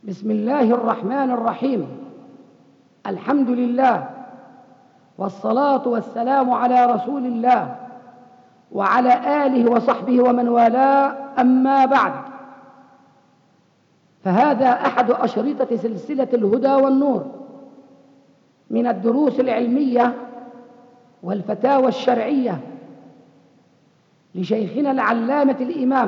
بسم الله الرحمن الرحيم. الحمد لله والصلاة والسلام على رسول الله وعلى آله وصحبه ومن والاه، أما بعد، فهذا أحد أشرطة سلسلة الهدى والنور من الدروس العلمية والفتاوى الشرعية لشيخنا العلامة الإمام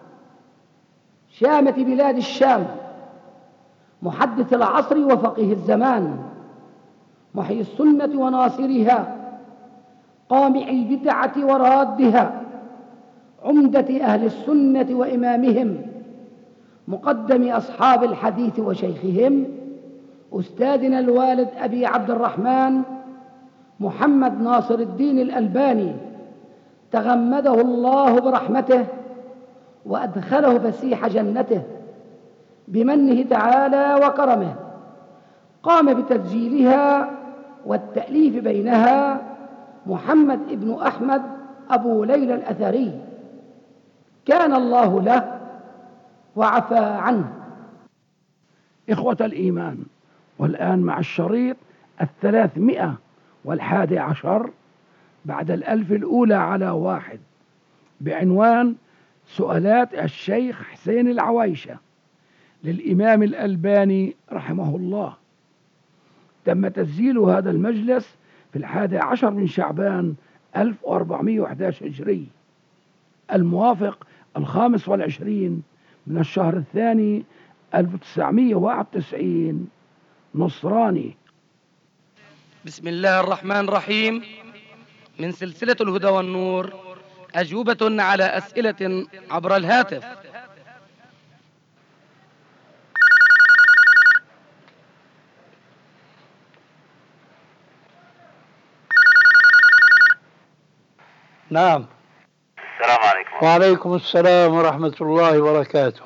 شامة بلاد الشام، محدث العصر وفقيه الزمان، محيي السنة وناصرها، قامع البدعة ورادها، عمدة أهل السنة وإمامهم، مقدم أصحاب الحديث وشيخهم، أستاذنا الوالد أبي عبد الرحمن محمد ناصر الدين الألباني، تغمده الله برحمته وأدخله فسيح جنته بمنه تعالى وكرمه. قام بتسجيلها والتأليف بينها محمد ابن أحمد أبو ليلى الأثري، كان الله له وعفى عنه. إخوة الإيمان، والآن مع الشريط 311 بعد 1000 الأولى على 1 بعنوان سؤالات الشيخ حسين العويشة للإمام الألباني رحمه الله. تم تسجيل هذا المجلس في 11 من شعبان 1411 هجري، الموافق 25 من الشهر الثاني 1991 نصراني. بسم الله الرحمن الرحيم. من سلسلة الهدى والنور، أجوبة على أسئلة عبر الهاتف. نعم. السلام عليكم. وعليكم السلام ورحمة الله وبركاته.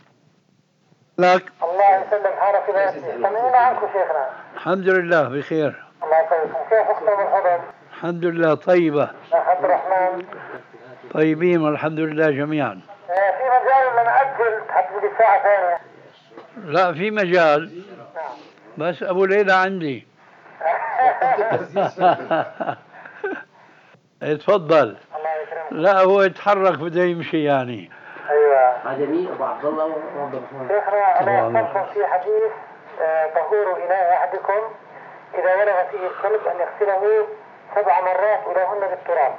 لك الله يسلم حالك يا سيدي. طمئنا عنكم شيخنا. الحمد لله بخير. الله يسلمكم. كيف أختم الحضر؟ الحمد لله طيبة. عبد الرحمن طيبين والحمد لله جميعا. في مجال إن نأجل حتى ساعة ثانية؟ لا في مجال. نعم. بس أبو ليلى عندي. اتفضل. الله يكرمك. لا هو يتحرك بده يمشي يعني. أيوة. عجمي أبو عبد الله وعبد الرحمن. شيخنا أنا أخبركم في حديث طهور إناء أحدكم إذا ولغ فيه الكلب أن يغسله 7 مرات ولهن بالتراب.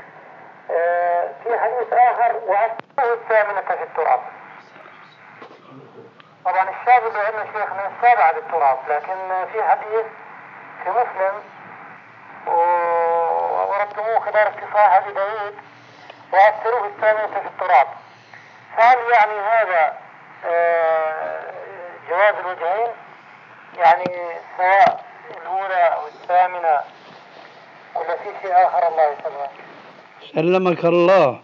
في حديث آخر وأسره 8 في التراب. طبعا الشاذ اللي عندنا شيخنا 7 بالتراب، لكن في حديث في مسلم ورتموه خلال اتصاح أبي داود وأسروه 8 في التراب. فهل يعني هذا جواز الوجهين؟ يعني سواء الأولى أو 8 ولا في شيء آخر؟ الله يسلمك. سلمك الله.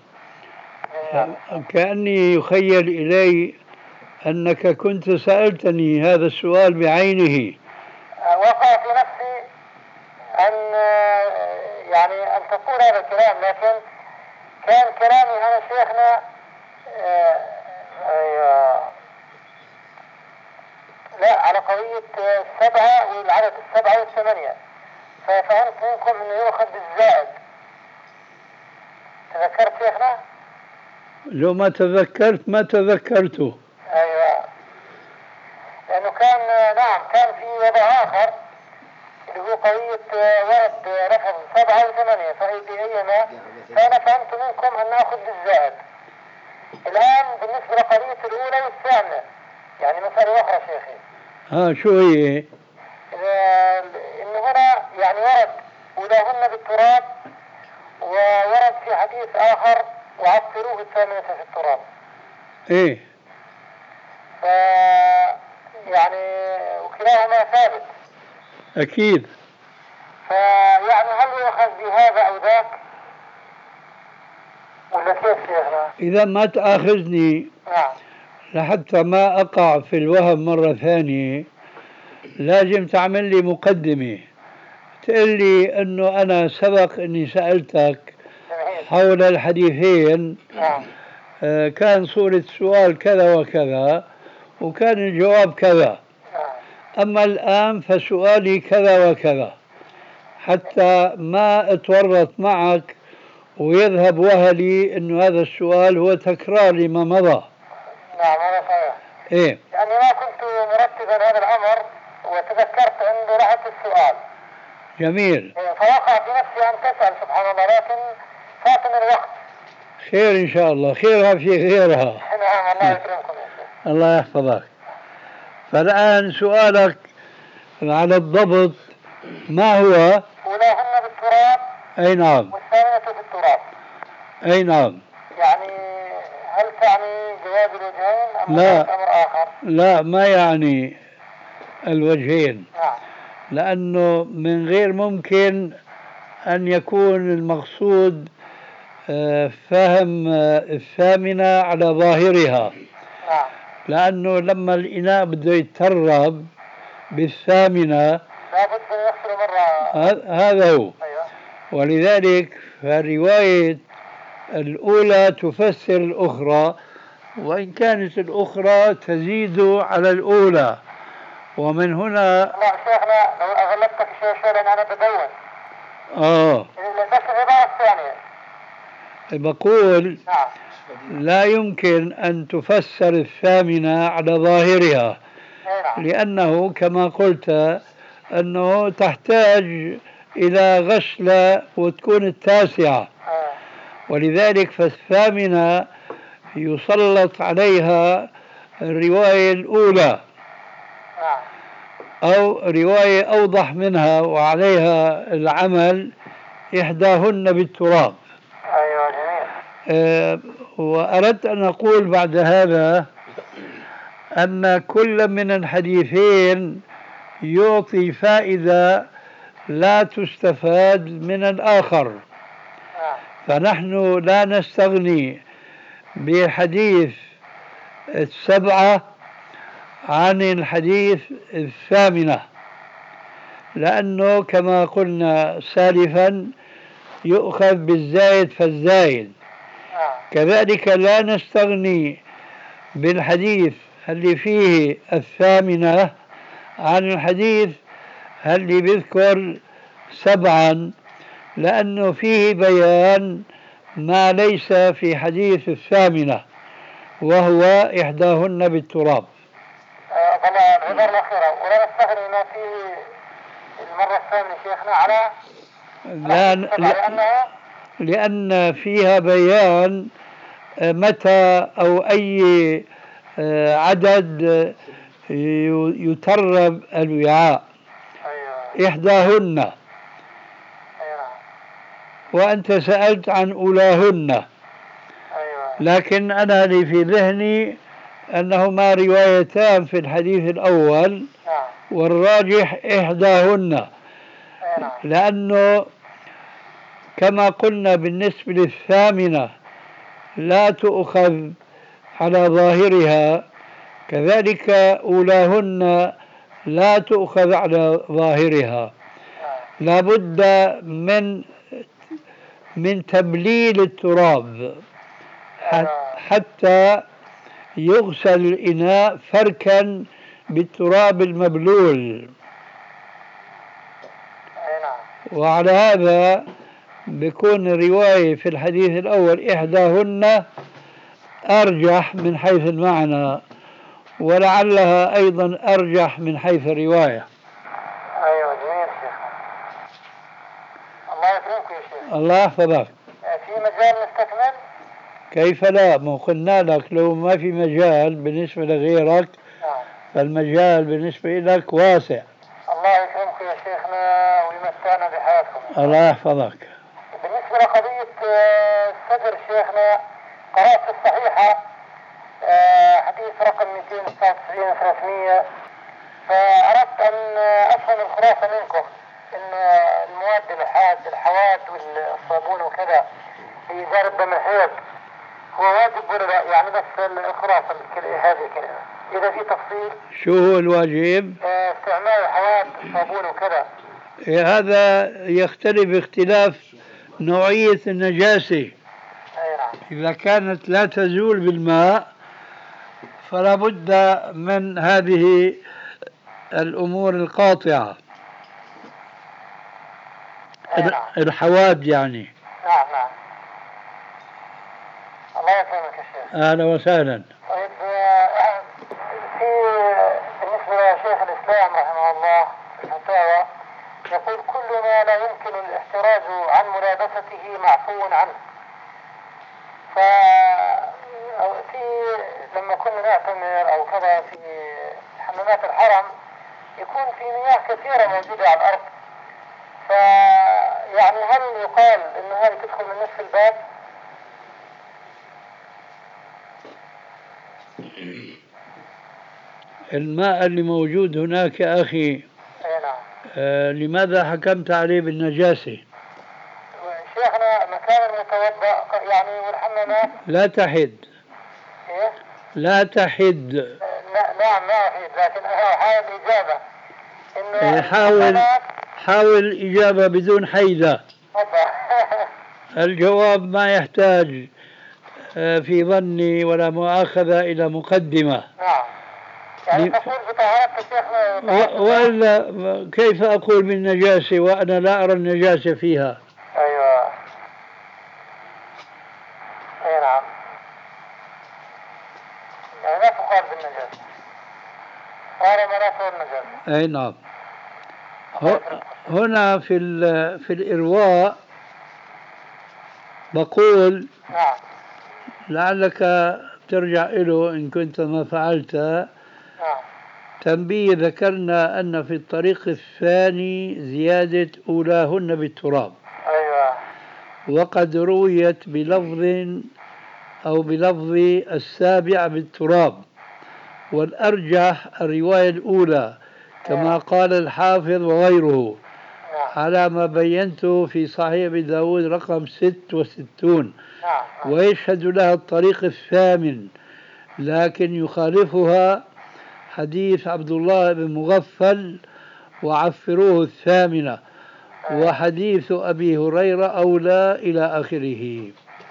كأني يخيل إلي أنك كنت سألتني هذا السؤال بعينه. وقع في نفسي أن يعني أن تقول هذا الكلام، لكن كان كلامي أنا شيخنا لا على قضية 7 والعدد 7 و8، ففهمت منكم أنه يؤخذ بالزائد. تذكرت شيخنا؟ لو ما تذكرت ما تذكرته. أيوة، لأنه كان نعم كان في وضع آخر اللي هو قضية ورد لفظ 7 و8 فأيما، فأنا فهمت منكم أن نأخذ بالزائد. الآن بالنسبة لقضية الأولى والثانية يعني مسألة أخرى شيخي. شو هي؟ إنه هنا يعني ورد أولاهن بالتراب، وورد في حديث آخر وعصروه 8 في التراب. إيه. يعني وكلاهما ثابت. أكيد. فيعني هل يؤخذ بهذا أو ذاك ولا كيف شيخنا؟ إذا ما تأخذني. نعم. لحتى ما أقع في الوهم مرة ثانية لازم تعمل لي مقدمة، تقول لي أنه أنا سبق أني سألتك حول الحديثين. نعم. كان صورة السؤال كذا وكذا، وكان الجواب كذا. أما الآن فسؤالي كذا وكذا، حتى ما أتورط معك ويذهب وهلي إنه هذا السؤال هو تكرار لما مضى. نعم هذا صحيح. إيه يعني ما كنت مرتبا هذا الأمر وتذكرت أنه رحت السؤال. جميل. فوقع في نفسي أن تسأل سبحان الله، لكن فاتني الوقت. خير إن شاء الله، خيرها في غيرها. نعم الله يكرمكم يا شيخ. الله يحفظك. فالآن سؤالك على الضبط ما هو؟ أولاهن بالتراب. أي نعم. والثانية بالتراب. أي نعم. يعني هل تعني جواز الوجهين أم لا. أمر آخر؟ لا ما يعني الوجهين. نعم. لأنه من غير ممكن أن يكون المقصود فهم الثامنة على ظاهرها. نعم. لأنه لما الإناء بده يترب بالثامنة لابد أن يغسل مرة. هذا هو. أيوة. ولذلك فالرواية الأولى تفسر الأخرى، وإن كانت الأخرى تزيد على الأولى. ومن هنا لا شيخنا لو أغلبتك شيء لأن أنا بدون. بس العبارة الثانية. بقول نعم. لا يمكن أن تفسر الثامنة على ظاهرها، لأنه كما قلت أنه تحتاج إلى غسلة وتكون التاسعة، ولذلك فالثامنة يسلط عليها الرواية الأولى أو رواية أوضح منها وعليها العمل، إحداهن بالتراب. أيوة جميل. وأردت أن أقول بعد هذا أن كل من الحديثين يعطي فائدة لا تستفاد من الآخر، فنحن لا نستغني بحديث السبعة عن الحديث الثامنة، لأنه كما قلنا سالفا يؤخذ بالزايد فالزايد. كذلك لا نستغني بالحديث اللي فيه الثامنة عن الحديث اللي بيذكر سبعا، لأنه فيه بيان ما ليس في حديث الثامنة وهو إحداهن بالتراب. طبعا العبارة الأخيرة ولا نستغني ما فيه المرة الثانية شيخنا على لأن فيها بيان متى أو أي عدد يترب الوعاء. أيوة. إحداهن. أيوة. وأنت سألت عن أولاهن. أيوة. لكن أنا لي في ذهني أنهما روايتان في الحديث الأول، والراجح إحداهن. أيوة. لأنه كما قلنا بالنسبة للثامنة لا تؤخذ على ظاهرها، كذلك أولاهن لا تؤخذ على ظاهرها. لا بد من تبليل التراب حتى يغسل الإناء فركا بالتراب المبلول. وعلى هذا بيكون الرواية في الحديث الأول إحداهن أرجح من حيث المعنى، ولعلها أيضا أرجح من حيث الرواية. أيوة جميل شيخ. الله يكرمك يا شيخ. الله يحفظك. في مجال نستكمل؟ كيف لا؟ ما قلنا لك لو ما في مجال بالنسبة لغيرك فالمجال بالنسبة لك واسع. الله يكرمك يا شيخنا ويمتعنا بحياتكم. الله يحفظك. بالنسبة لقضية الصدر شيخنا، قرأت في الصحيحة حديث رقم 299-300، فأردت أن أفهم الخلاصة منكم إن المواد الحواد والصابون وكذا في إزالة دم الحيض هو واجب ولا لا؟ يعني بس الخلاصة هذه كلمة إذا في تفصيل. شو هو الواجب؟ استعمال حواد صابون وكذا. هذا يختلف اختلاف نوعية النجاسة. إذا كانت لا تزول بالماء فلا بد من هذه الأمور القاطعة، نعم. الحواد يعني. نعم نعم. الله يسلمك يا شيخ. أهلا وسهلا. طيب في بالنسبة لشيخ الإسلام رحمه الله في الفتاوى يقول كل ما لا يمكن الاحتراز عن ملابسته معفو عنه. في لما كنا نعتمر أو كذا في حمامات الحرم يكون في مياه كثيرة موجودة على الأرض، فيعني هل يقال إن هذه تدخل من نفس الباب؟ الماء اللي موجود هناك يا أخي، نعم. لماذا حكمت عليه بالنجاسة؟ شيخنا مكان المتوضأ يعني والحمامات لا تحد. إيه؟ لا تحد. نعم ما أحيد، لكن أنا حاول إجابة إنه حاول إجابة بدون حيدة. الجواب ما يحتاج في ظني ولا مؤاخذة إلى مقدمة. نعم. يعني تقول بطهارة شيخنا وإلا كيف أقول بالنجاسة وأنا لا أرى النجاسة فيها؟ أيوة. أي نعم. يعني لا تقال بالنجاسة. هذا ما لا تقول النجاسة. أي نعم. هنا في الإرواء بقول نعم. لعلك ترجع له إن كنت ما فعلت. نعم. تنبيه، ذكرنا أن في الطريق الثاني زيادة أولاهن بالتراب. أيوة. وقد رويت بلفظ أو بلفظ السابع بالتراب، والأرجح الرواية الأولى كما قال الحافظ وغيره على ما بينته في صحيح أبي داود رقم 66. ويشهد لها الطريق الثامن، لكن يخالفها حديث عبد الله بن مغفل وعفروه الثامنة، وحديث أبي هريرة أولى إلى آخره.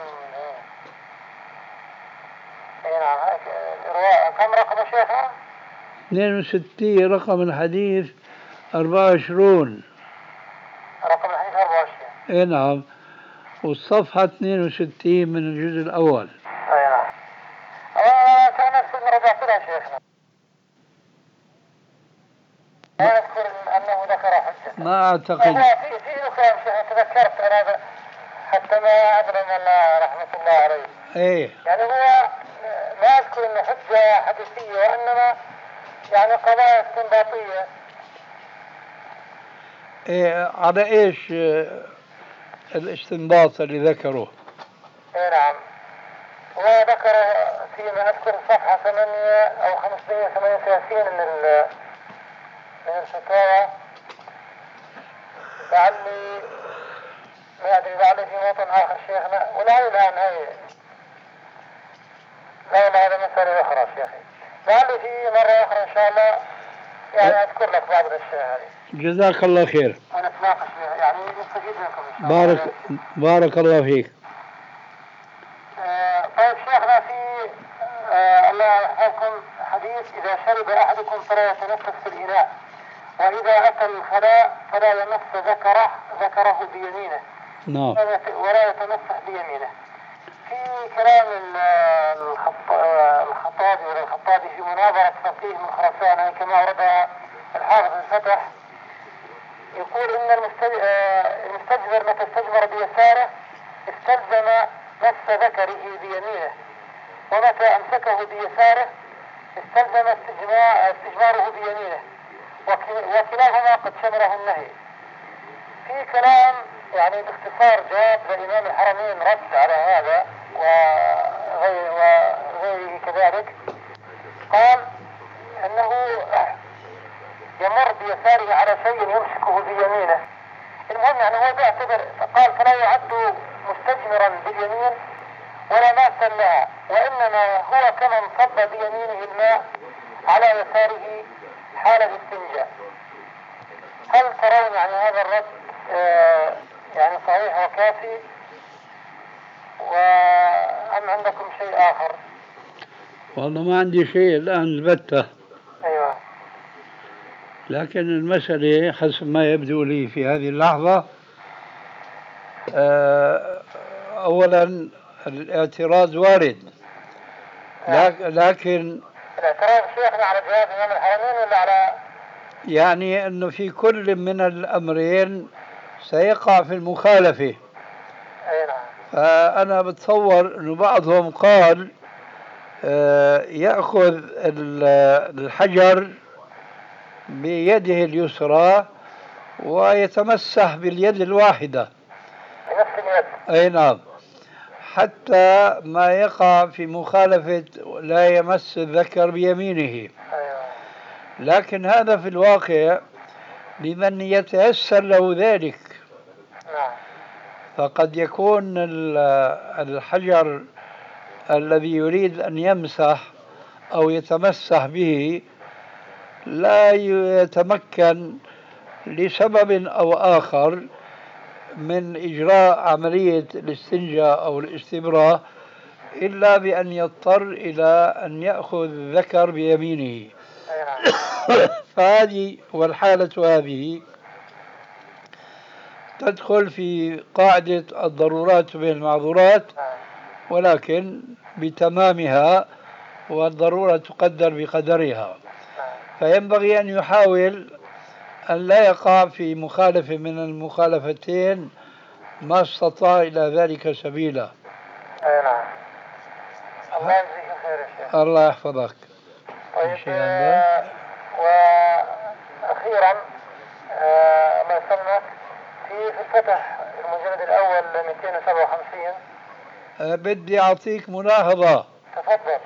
كم رقم شيخنا؟ 62 رقم الحديث 24. رقم الحديث 24. اي نعم، والصفحة 62 من الجزء الأول. اي نعم. كان أذكر رجعت لها شيخنا. لا أذكر أنه ذكر حجة. ما أعتقد. في كلام شيخ تذكرت أنا حتى ما أدرم الله رحمة الله عليه. إيه. يعني هو ما أذكر أنه حجة حديثية، وإنما يعني قضايا استنباطية. إيه، على إيش الاستنباط اللي ذكره؟ إيه نعم. وذكر فيما أذكر صفحة 8 أو 538 من الفتاوى. لعلي ما أدري، لعلي في موطن آخر شيخنا، ولا هي الآن هي لا هذا مسألة أخرى شيخي، لعلي في مرة أخرى إن شاء الله يعني أذكر لك بعض الأشياء هذه. جزاك الله خير. ونتناقش يعني نستفيد منكم إن شاء الله. بارك الله فيك. طيب شيخنا، في الله يحفظكم حديث إذا شرب أحدكم فلا يتنفس في الإناء، وإذا أتى الخلاء فلا يمس ذكره بيمينه. نعم. ولا يتمسح بيمينه. في كلام الخطابي في مناظرة فقيه من خراسان كما ورد الحافظ الفتح، يقول إن المستجمر متى استجمر بيساره استلزم مس ذكره بيمينه، ومتى أمسكه بيساره استلزم استجماره بيمينه، وكلاهما قد شمله النهي. في كلام يعني باختصار جواب لإمام الحرمين رد على هذا وغيره كذلك، قال أنه يمر بيساره على شيء يمسكه بيمينه. المهم يعني هو بيعتبر، قال فلا يعد مستجمرا باليمين ولا ماسا لها، وإنما هو كمن صب بيمينه الماء على يساره حال الاستنجاء. هل ترون يعني هذا الرد يعني صحيح وكافي، أم عندكم شيء آخر؟ والله ما عندي شيء الآن البتة، أيوة. لكن المسألة حسب ما يبدو لي في هذه اللحظة أولا الاعتراض وارد، لكن الاعتراض شيخنا على جهاز إمام الحرمين ولا على؟ يعني أنه في كل من الأمرين سيقع في المخالفة. أي نعم. فأنا بتصور أنه بعضهم قال يأخذ الحجر بيده اليسرى ويتمسح باليد الواحدة بنفس اليد. أي نعم، حتى ما يقع في مخالفة لا يمس الذكر بيمينه. أيوة. لكن هذا في الواقع لمن يتيسر له ذلك، نعم. فقد يكون الحجر الذي يريد أن يمسح أو يتمسح به لا يتمكن لسبب أو آخر من إجراء عملية الاستنجاء أو الاستبراء إلا بأن يضطر إلى أن يأخذ الذكر بيمينه. أي نعم. فهذه والحالة هذه تدخل في قاعدة الضرورات بالمعذورات، ولكن بتمامها، والضرورة تقدر بقدرها. فينبغي أن يحاول أن لا يقع في مخالفة من المخالفتين ما استطاع إلى ذلك سبيلا. أي نعم. الله يجزيك الخير يا شيخ. الله يحفظك. طيب شيء عندك؟ وأخيرا الله يسلمك، في الفتح المجلد الأول 257 بدي أعطيك ملاحظة. تفضل.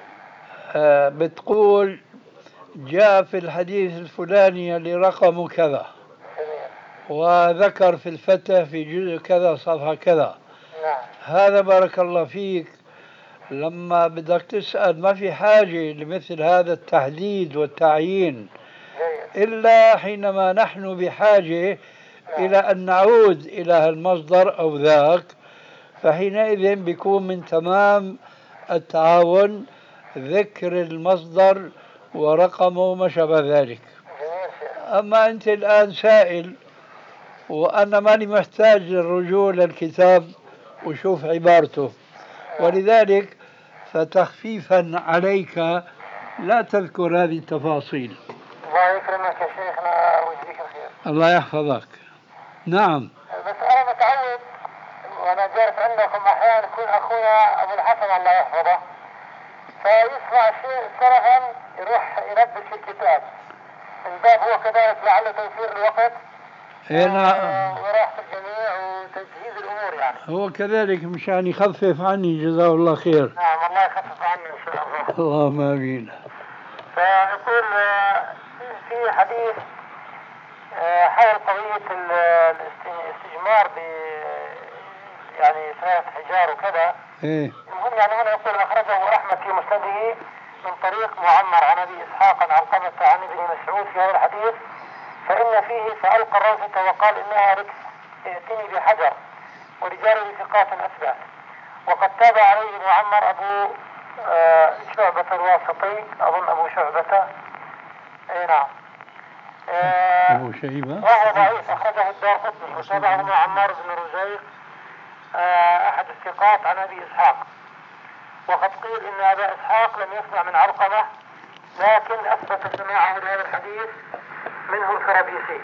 بتقول جاء في الحديث الفلاني اللي رقمه كذا، جميل. وذكر في الفتح في جزء كذا صفحة كذا. نعم. هذا بارك الله فيك لما بدك تسأل ما في حاجة لمثل هذا التحديد والتعيين، جيد. إلا حينما نحن بحاجة إلى أن نعود إلى المصدر أو ذاك، فحينئذ بيكون من تمام التعاون ذكر المصدر ورقمه وما شابه ذلك. جميل شيخ. أما أنت الآن سائل وأنا ماني محتاج للرجوع للكتاب وشوف عبارته، ولذلك فتخفيفا عليك لا تذكر هذه التفاصيل. الله يكرمك يا شيخنا ويجزيك الخير. الله يحفظك. نعم. بس أنا متعود وأنا جالس عندكم أحيانا يكون أخونا أبو الحسن الله يحفظه فيسمع شيء سرعا يروح يلبس في الكتاب من باب هو كذلك لعل توفير الوقت وراحة الجميع وتجهيز الأمور يعني. هو كذلك مشان يخفف عني جزاه الله خير. نعم الله يخفف عني إن شاء الله. اللهم آمين. فيقول في حديث حول قضية الاستجمار يعني ثلاث حجار وكذا. إيه. المهم يعني هنا يقول أخرجه أحمد في مسنده من طريق معمر عن أبي إسحاق عن علقمة عن ابن مسعود في هذا الحديث، فإن فيه فألقى الروثة وقال إنها ركس ائتني بحجر ورجاله ثقات أثبات. وقد تابع عليه معمر أبو شعبة الواسطي أظن أبو شعبة. أي نعم. أبو شيبة. وهو ضعيف أخرجه الدارقطني وتابعه معمر بن رزيق أحد الثقات عن أبي إسحاق. وقد قيل إن أبا إسحاق لم يسمع من علقمة لكن أثبت سماعه لهذا الحديث منه الفرابيسي.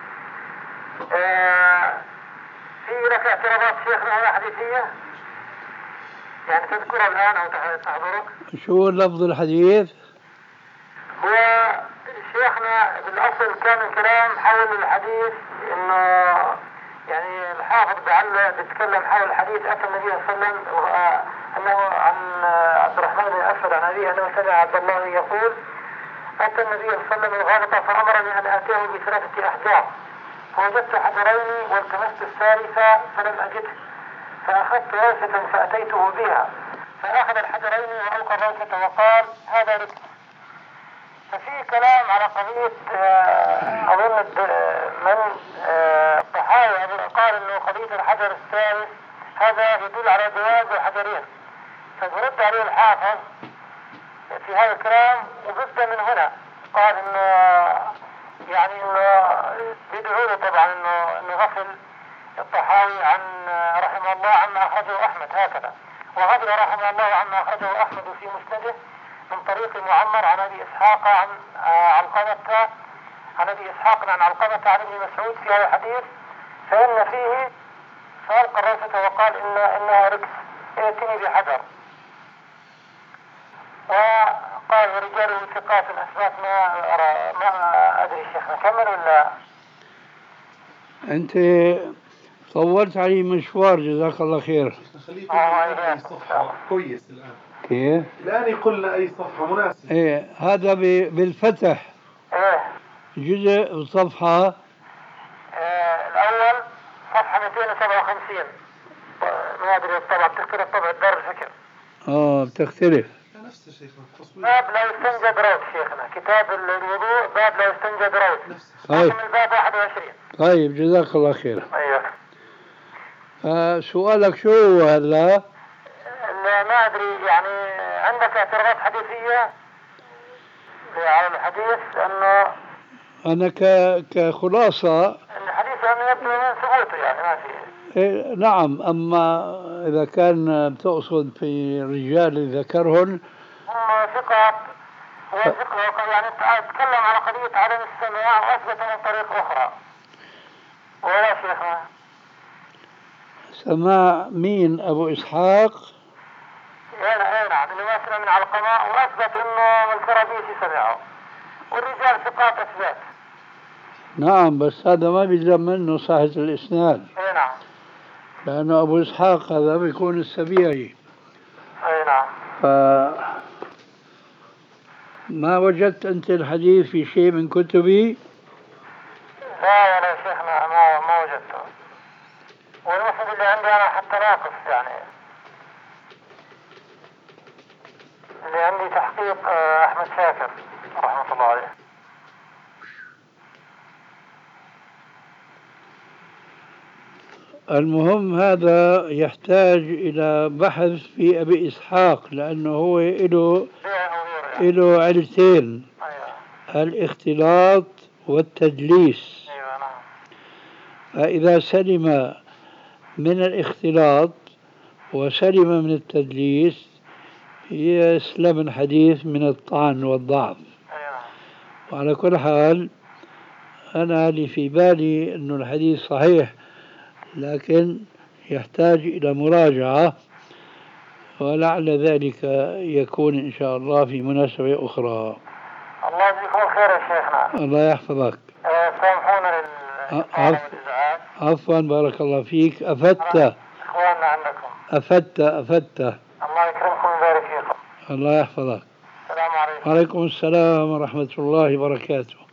في لك اعتراضات شيخنا هنا حديثية يعني تذكرها الآن أو تحضرك؟ شو لفظ الحديث؟ هو شيخنا بالأصل كان الكلام حول الحديث إنه يعني الحافظ بعل بيتكلم حول الحديث أتى النبي صلى الله عليه وسلم أنه عن عبد الرحمن بن أسود عن أبيه أنه سمع عبد الله يقول أتى النبي صلى الله عليه وسلم الغابة فأمرني أن آتيه بثلاثة أحجار فوجدت حجرين والتمست الثالثة فلم أجده فأخذت روثة فأتيته بها فأخذ الحجرين وألقى الروثة وقال هذا ركس. ففي كلام على قضية أظن من الطحاوي قال إنه قضية الحجر الثالث هذا يدل على جواز الحجرين، فبرد عليه الحافظ في هذا الكلام وبدأ من هنا قال إنه يعني إنه بيدعوا له طبعا إنه غفل الطحاوي عن رحمه الله عما أخرجه أحمد هكذا، وغفل رحمه الله عما أخرجه أحمد في مسنده من طريق معمر عن أبي إسحاق عن علقمة عن أبي إسحاق عن علقمة عن ابن مسعود في هذا الحديث، فإن فيه فألقى الرأسة وقال إنها ركس ائتني بحجر، وقال ورجاله ثقات أثبات ما أدري شيخنا كمل ولا؟ أنت طولت علي مشوار جزاك الله خير. خليكم أي صفحة كويس الآن. كيف؟ الآن يقول لنا أي صفحة مناسبة. إيه هذا بالفتح. إيه جزء وصفحة. الأول صفحة 257 ما أدري الطبع بتختلف طبع دار الفكر. بتختلف. نفس الشيخنا. باب لا يستنجد روت شيخنا، كتاب الوضوء باب لا يستنجد روت. طيب. من الباب 21. طيب جزاك الله خير. أيوه. سؤالك شو هو هلا؟ ما أدري يعني عندك اعتراضات حديثية على الحديث أنه أنا كخلاصة الحديث أنه يبدو من ثبوته يعني ما في. إيه نعم، أما إذا كان بتقصد في رجال ذكرهن هم ثقات وثقة يعني تكلم على قضية عدم السماع وأثبت من طريق أخرى ولا شيخنا. سماع مين؟ أبو إسحاق؟ نعم اللي ما سمع من علقمة وأثبت أنه الكرابيسي سمعه والرجال ثقات أثبات. نعم بس هذا ما بيلزم منه صحة الإسناد. نعم. لأنه أبو إسحاق هذا بيكون السبيعي. نعم. ما وجدت أنت الحديث في شيء من كتبي؟ لا يا شيخنا ما وجدته، والمسند اللي عندي أنا حتى ناقص يعني، اللي عندي تحقيق أحمد شاكر رحمة الله عليه. المهم هذا يحتاج إلى بحث في أبي إسحاق، لأنه هو له علتين. أيوة. الاختلاط والتدليس. أيوة نعم. فإذا سلم من الاختلاط وسلم من التدليس يسلم الحديث من الطعن والضعف. أيوة. وعلى كل حال أنا اللي في بالي أنه الحديث صحيح، لكن يحتاج إلى مراجعة، ولعل ذلك يكون إن شاء الله في مناسبة أخرى. الله يجزيكم الخير يا شيخنا. الله يحفظك. سامحونا للإزعاج. عفوا بارك الله فيك. أفدت إخواننا عندكم. أفدت. الله يكرمكم ويبارك فيكم. الله يحفظك. السلام عليكم. وعليكم السلام ورحمة الله وبركاته.